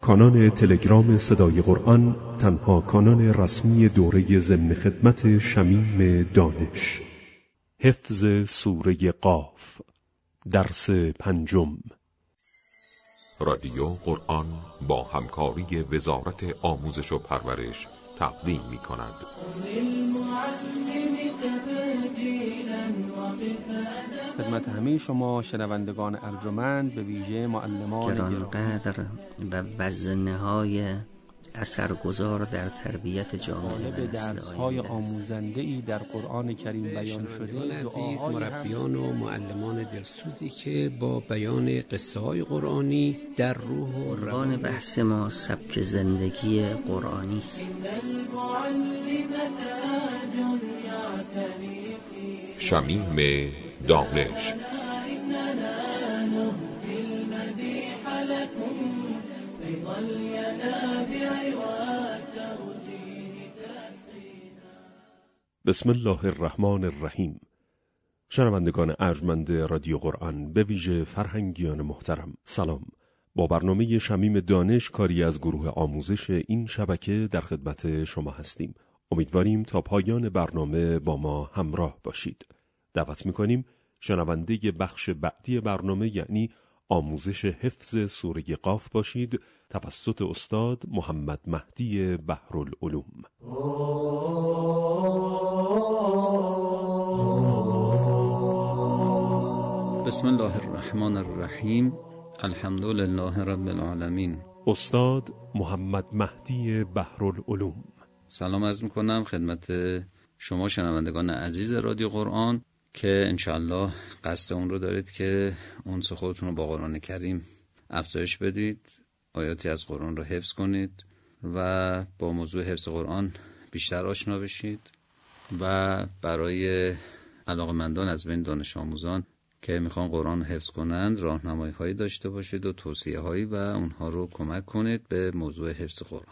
کانال تلگرام صدای قرآن تنها کانال رسمی دوره ضمن خدمت شمیم دانش. حفظ سوره قاف، درس پنجم. رادیو قرآن با همکاری وزارت آموزش و پرورش تقدیم می کند. خدمت همه شما شنوندگان ارجمند، به ویژه معلمان گرانقدر و وزنه‌های اثرگذار در تربیت جامعه به درس‌های آموزنده‌ای در قرآن کریم بیان شده، عزیز مربیان و معلمان دلسوزی که با بیان قصه‌های قرآنی در روح و روان بحث ما سبک زندگی قرآنی است. شمیم دانش. بسم الله الرحمن الرحیم. شنوندگان ارجمند رادیو قرآن، به ویژه فرهنگیان محترم، سلام. با برنامه شمیم دانش، کاری از گروه آموزش این شبکه، در خدمت شما هستیم. امیدواریم تا پایان برنامه با ما همراه باشید. دعوت می‌کنیم شنونده بخش بعدی برنامه، یعنی آموزش حفظ سوره قاف باشید، توسط استاد محمد مهدی بحرالعلوم. بسم الله الرحمن الرحیم. الحمد لله رب العالمین. استاد محمد مهدی بحرالعلوم. سلام عرض میکنم خدمت شما شنوندگان عزیز رادیو قرآن که انشالله قصد اون رو دارید که اونس خودتون رو با قرآن کریم افزایش بدید، آیاتی از قرآن رو حفظ کنید و با موضوع حفظ قرآن بیشتر آشنا بشید و برای علاقه‌مندان از بین دانش آموزان که میخوان قرآن رو حفظ کنند راهنمایی هایی داشته باشید و توصیه هایی و اونها رو کمک کنید به موضوع حفظ قرآن.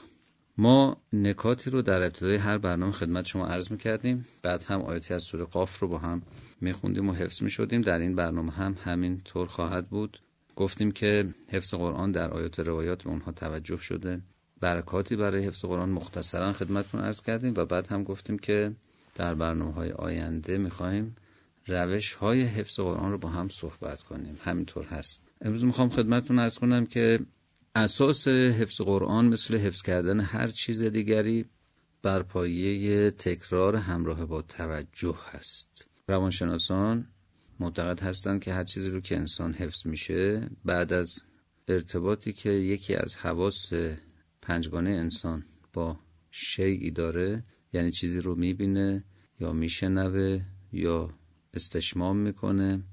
ما نکاتی رو در ابتدای هر برنامه خدمت شما عرض میکردیم، بعد هم آیاتی از سوره قاف رو با هم میخوندیم و حفظ میشدیم. در این برنامه هم همین طور خواهد بود. گفتیم که حفظ قرآن در آیات روایات به اونها توجه شده، برکاتی برای حفظ قرآن مختصرا خدمتتون عرض کردیم و بعد هم گفتیم که در برنامه‌های آینده میخوایم روش‌های حفظ قرآن رو با هم صحبت کنیم. همینطور هست. امروز میخوام خدمتتون عرض کنم که اساس حفظ قرآن مثل حفظ کردن هر چیز دیگری بر پایه تکرار همراه با توجه هست. روانشناسان معتقد هستند که هر چیزی رو که انسان حفظ میشه بعد از ارتباطی که یکی از حواس پنجگانه انسان با شیئی داره، یعنی چیزی رو میبینه یا میشنوه یا استشمام میکنه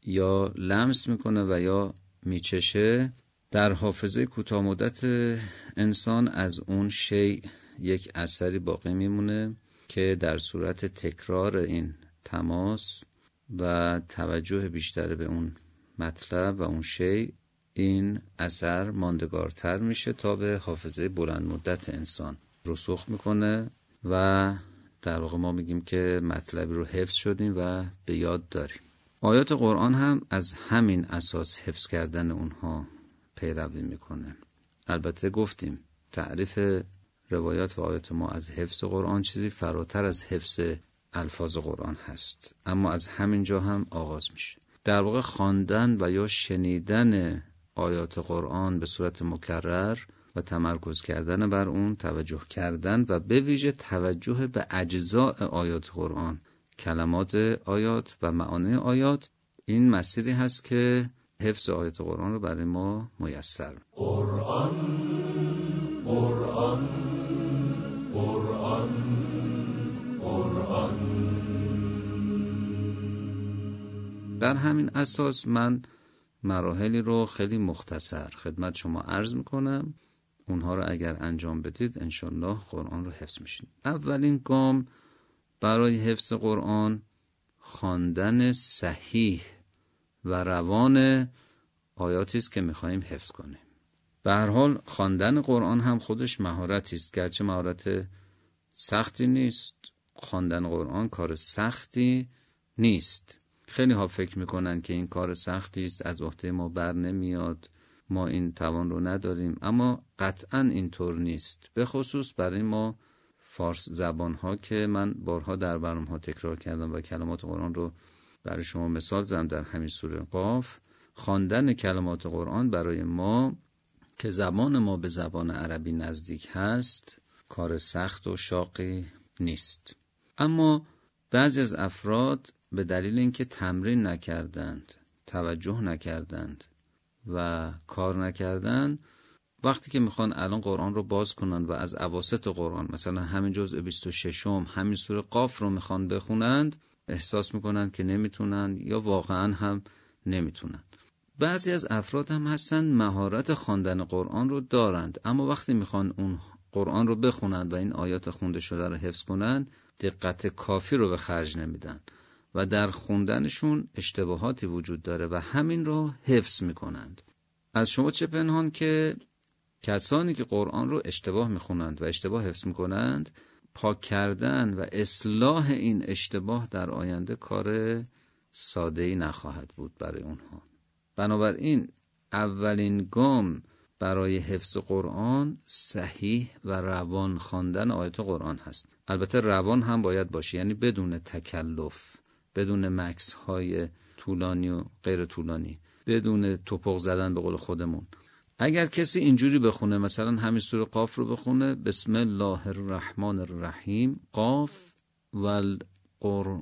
یا لمس میکنه و یا میچشه، در حافظه کوتاه مدت انسان از اون شیء یک اثری باقی میمونه که در صورت تکرار این تماس و توجه بیشتر به اون مطلب و اون شیء، این اثر ماندگارتر میشه تا به حافظه بلند مدت انسان رسوخ میکنه و در واقع ما میگیم که مطلبی رو حفظ شدیم و به یاد داریم. آیات قرآن هم از همین اساس حفظ کردن اونها پیروی میکنه. البته گفتیم تعریف روایات و آیات ما از حفظ قرآن چیزی فراتر از حفظ الفاظ قرآن هست، اما از همین جا هم آغاز میشه. در واقع خواندن و یا شنیدن آیات قرآن به صورت مکرر و تمرکز کردن بر اون، توجه کردن و به ویژه توجه به اجزاء آیات قرآن، کلمات آیات و معانی آیات، این مسیری هست که حفظ آیات قرآن رو برای ما میسر. قرآن قرآن قرآن قرآن. بر همین اساس من مراحلی رو خیلی مختصر خدمت شما عرض میکنم. اونها رو اگر انجام بدید انشالله قرآن رو حفظ میشید. اولین گام برای حفظ قرآن خواندن صحیح و روان آیاتی است که میخوایم حفظ کنیم. به هر حال خواندن قرآن هم خودش مهارتی است، گرچه مهارت سختی نیست. خواندن قرآن کار سختی نیست. خیلی ها فکر میکنن که این کار سختی است، از عهده ما بر نمیاد ما این توان رو نداریم، اما قطعا اینطور نیست، به خصوص برای ما فارس زبان ها که من بارها در برنامه ها تکرار کردم و کلمات قرآن رو برای شما مثال زدم. در همین سوره قاف خواندن کلمات قرآن برای ما که زبان ما به زبان عربی نزدیک هست کار سخت و شاقی نیست. اما بعضی از افراد به دلیل اینکه تمرین نکردند، توجه نکردند و کار نکردند، وقتی که میخوان الان قرآن رو باز کنن و از اواسط قرآن مثلا همین جزء 26 همین سوره قاف رو میخوان بخونند، احساس میکنن که نمیتونن یا واقعا هم نمیتونن. بعضی از افراد هم هستن مهارت خواندن قرآن رو دارند، اما وقتی میخوان اون قرآن رو بخونند و این آیات خونده شده رو حفظ کنند دقت کافی رو به خرج نمیدن و در خوندنشون اشتباهاتی وجود داره و همین رو حفظ میکنند. از شما چه پنهان که کسانی که قرآن رو اشتباه میخونند و اشتباه حفظ میکنند، پاک کردن و اصلاح این اشتباه در آینده کار ساده‌ای نخواهد بود برای اونها. بنابراین اولین گام برای حفظ قرآن صحیح و روان خواندن آیات قرآن هست. البته روان هم باید باشه، یعنی بدون تکلف، بدون مکث های طولانی و غیر طولانی، بدون توپق زدن به قول خودمون. اگر کسی اینجوری بخونه، مثلا همین سوره قاف رو بخونه، بسم الله الرحمن الرحیم، قاف والقرآن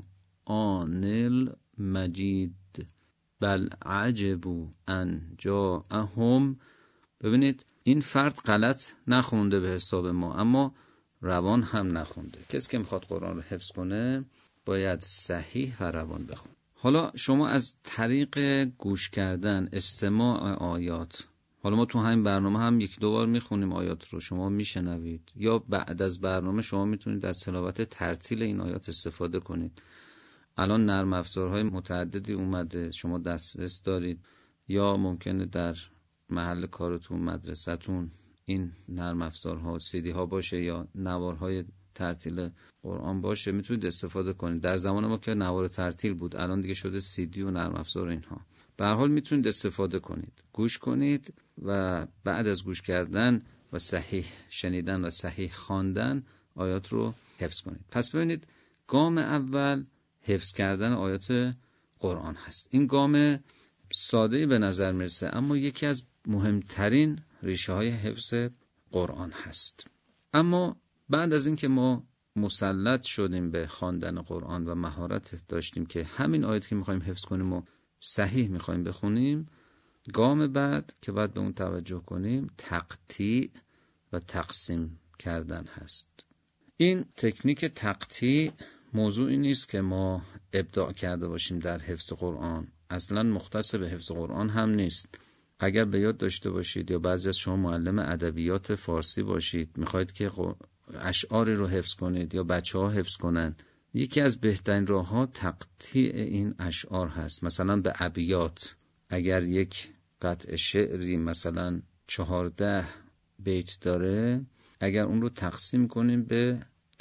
المجید بل عجبوا ان جاءهم. ببینید این فرد غلط نخونده به حساب ما، اما روان هم نخونده. کسی که میخواد قرآن رو حفظ کنه باید صحیح و روان بخونه. حالا شما از طریق گوش کردن، استماع آیات، حالا ما تو همین برنامه هم یک دو بار میخونیم آیات رو، شما میشنوید، یا بعد از برنامه شما میتونید از تلاوت ترتیل این آیات استفاده کنید. الان نرم افزارهای متعددی اومده، شما دسترس دارید، یا ممکنه در محل کارتون، مدرسه‌تون این نرم افزارها CD ها باشه یا نوارهای ترتیل قرآن باشه، میتونید استفاده کنید. در زمان ما که نوار ترتیل بود، الان دیگه شده CD و نرم افزار اینها. به هر حال میتونید استفاده کنید، گوش کنید و بعد از گوش کردن و صحیح شنیدن و صحیح خواندن آیات رو حفظ کنید. پس ببینید گام اول حفظ کردن آیات قرآن هست. این گام ساده‌ای به نظر میرسه، اما یکی از مهمترین ریشه های حفظ قرآن هست. اما بعد از این که ما مسلط شدیم به خواندن قرآن و مهارت داشتیم که همین آیات که میخوایم حفظ کنیم و صحیح میخوایم بخونیم، گام بعد که باید به اون توجه کنیم تقطیع و تقسیم کردن هست. این تکنیک تقطیع موضوعی نیست که ما ابداع کرده باشیم در حفظ قرآن، اصلا مختص به حفظ قرآن هم نیست. اگر به یاد داشته باشید یا بعضی از شما معلم ادبیات فارسی باشید، میخواید که اشعاری رو حفظ کنید یا بچه‌ها حفظ کنند، یکی از بهترین راه‌ها تقطیع این اشعار هست. مثلا به ابیات، اگر یک قطع شعری مثلا 14 بیت داره، اگر اون رو تقسیم کنیم به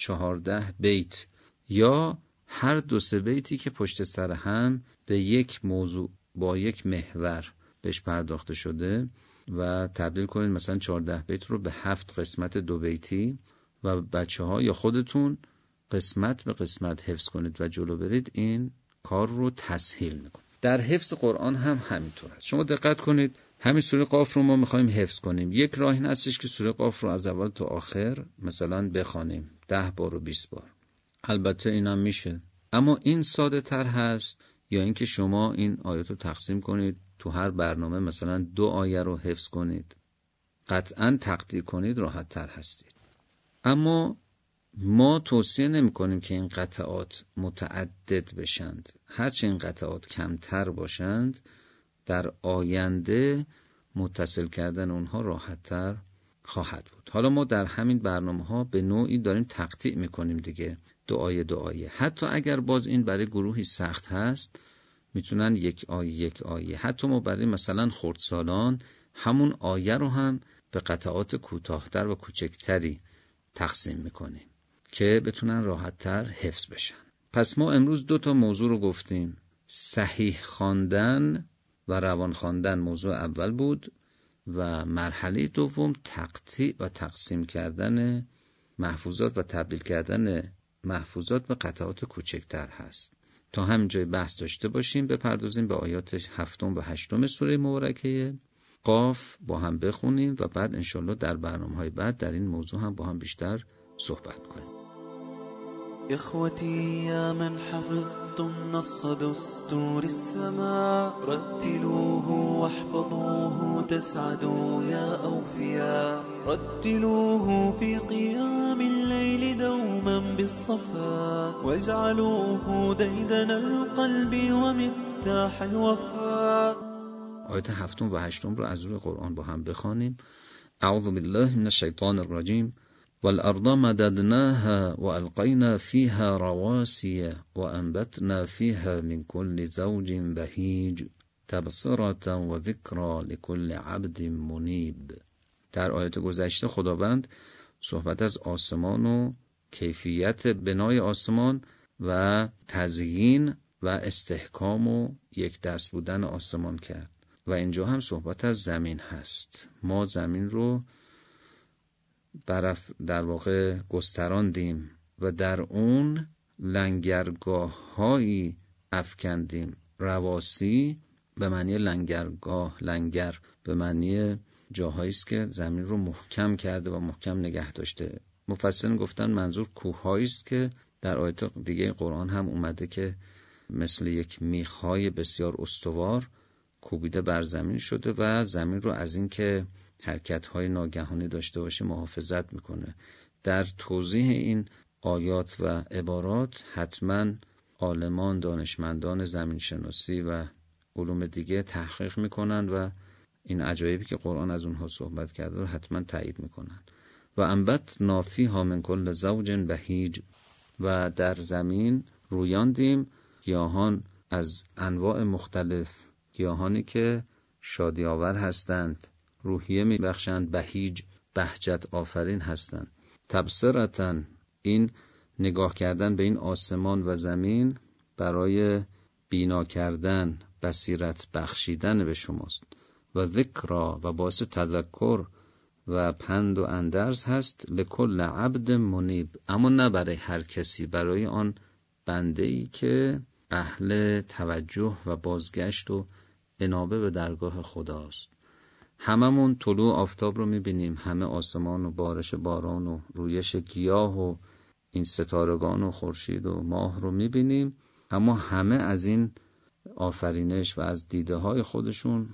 14 بیت یا هر 2-3 بیتی که پشت سر هم به یک موضوع با یک محور بهش پرداخته شده و تبدیل کنید، مثلا 14 بیت رو به 7 قسمت 2 بیتی و بچه‌ها یا خودتون قسمت به قسمت حفظ کنید و جلو برید، این کار رو تسهیل میکنه. در حفظ قرآن هم همینطور است. شما دقت کنید، همین سوره قاف رو ما میخوایم حفظ کنیم. یک راه این هستش که سوره قاف رو از اول تا آخر مثلا بخوانیم 10 بار و 20 بار. البته اینم میشه، اما این ساده تر هست یا اینکه شما این آیات رو تقسیم کنید تو هر برنامه مثلا 2 آیه رو حفظ کنید. قطعاً تقطیع کنید راحت تر هستید. اما ما توصیه نمی کنیم که این قطعات متعدد بشند. هرچه این قطعات کمتر باشند، در آینده متصل کردن اونها راحت تر خواهد بود. حالا ما در همین برنامه ها به نوعی داریم تقطیع می کنیم دیگه، 2 آیه. حتی اگر باز این برای گروهی سخت هست، میتونن 1 آیه. حتی ما برای مثلا خردسالان همون آیه رو هم به قطعات کوتاه‌تر و کوچکتری تقسیم میکنیم که بتونن راحت‌تر حفظ بشن. پس ما امروز 2 موضوع رو گفتیم. صحیح خواندن و روان خواندن موضوع اول بود و مرحله دوم تقطیع و تقسیم کردن محفوظات و تبدیل کردن محفوظات به قطعات کوچکتر هست. تا همینجای بحث داشته باشیم، بپردازیم به آیات 7 و 8 سوره مبارکه قاف با هم بخونیم و بعد انشالله در برنامه‌های بعد در این موضوع هم با هم بیشتر صحبت کنیم. إخوتي يا من حفظتم نص دستور السماء رتلوه واحفظوه تسعدوا يا أوفياء رتلوه في قيام الليل دوما بالصفا واجعلوه ديدن القلب ومفتاح الوفاء. آیات 7 و 8 رو از روی قرآن با هم بخوانیم. اعوذ بالله من الشیطان الرجیم. والأرض مددناها وألقينا فيها رواسي وأنبتنا فيها من كل زوج بهيج تبصرة وذكرى لكل عبد منيب. در آیات گذشته خداوند صحبت از آسمان و کیفیت بنای آسمان و تزیین و استحکام و یک دست بودن آسمان کرد و اینجا هم صحبت از زمین هست. ما زمین رو در واقع گستراندیم و در اون لنگرگاه هایی افکندیم. رواسی به معنی لنگرگاه، لنگر به معنی جاهایی است که زمین رو محکم کرده و محکم نگه داشته. مفسرین گفتن منظور کوه‌هایی است که در آیات دیگه قرآن هم اومده که مثل یک میخ‌های بسیار استوار کوبیده بر زمین شده و زمین رو از این که حرکت‌های ناگهانی داشته باشه محافظت میکنه. در توضیح این آیات و عبارات حتما عالمان، دانشمندان زمینشناسی و علوم دیگه تحقیق میکنن و این عجایبی که قرآن از اونها صحبت کرده رو حتما تایید میکنن. و انبتنا فیها من کل زوج بهیج، و در زمین رویاندیم گیاهان از انواع مختلف، گیاهانی که شادی آور هستند، روحیه میبخشند، بهیج بهجت آفرین هستند. تبصرتن، این نگاه کردن به این آسمان و زمین برای بینا کردن، بصیرت بخشیدن به شماست. و ذکرا، و باعث تذکر و پند و اندرز هست. لکل عبد منیب، اما نه برای هر کسی، برای آن بنده‌ای که اهل توجه و بازگشت و انابه به درگاه خداست. هممون طلوع آفتاب رو میبینیم، همه آسمان و بارش باران و رویش گیاه و این ستارگان و خورشید و ماه رو میبینیم، اما همه از این آفرینش و از دیده های خودشون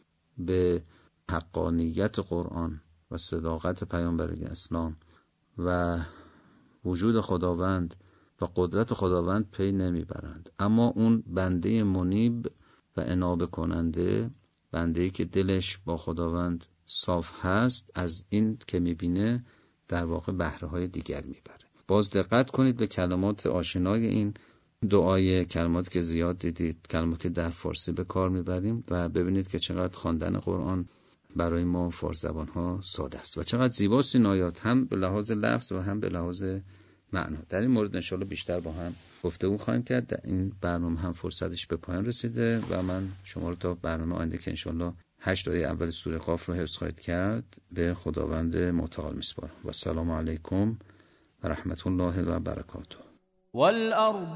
به حقانیت قرآن و صداقت پیامبر اسلام و وجود خداوند و قدرت خداوند پی نمیبرند. اما اون بنده منیب و انابه کننده، بنده‌ای که دلش با خداوند صاف هست، از این که میبینه در واقع بهره‌های دیگر میبره. باز دقت کنید به کلمات آشنای این دعای، کلمات که زیاد دیدید، کلمات که در فارسی به کار میبریم، و ببینید که چقدر خواندن قرآن برای ما فارس زبان‌ها ساده است و چقدر زیباست این آیات، هم به لحاظ لفظ و هم به لحاظ معنا. در این مورد انشاءالله بیشتر با هم گفتگو خواهیم کرد. در این برنامه هم فرصتش به پایان رسیده و من شما رو تا برنامه آینده که انشاءالله 8 آیه اول سوره قاف رو حفظ خواهید کرد به خداوند متعال میسپارم. و السلام علیکم و رحمت الله و برکاته. والأرض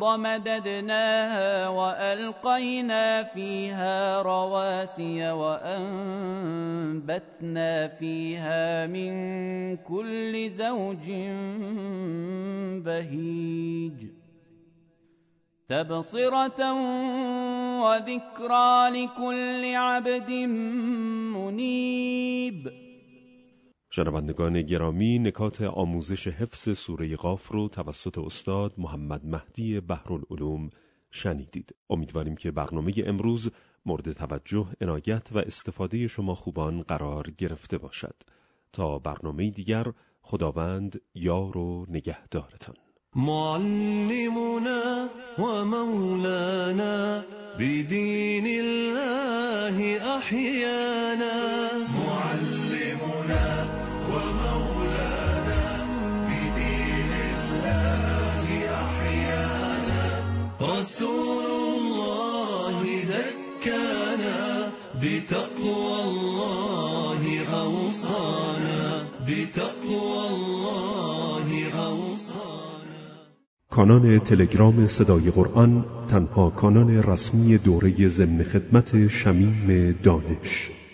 مددناها وألقينا فيها رواسي وأنبتنا فيها من كل زوج بهيج تبصرة وذكرى لكل عبد منيب. شنوندگان گرامی، نکات آموزش حفظ سوره قاف رو توسط استاد محمد مهدی بحرالعلوم شنیدید. امیدواریم که برنامه امروز مورد توجه، عنایت و استفاده شما خوبان قرار گرفته باشد. تا برنامه دیگر، خداوند یار و نگهدارتان. معلمنا ومولانا بدين الله أحيانا. معلمنا ومولانا بدين الله أحيانا. رسول الله زكانا بتقوى الله بتقوى الله أوصانا. کانال تلگرام صدای قرآن تنها کانال رسمی دوره ضمن خدمت شمیم دانش.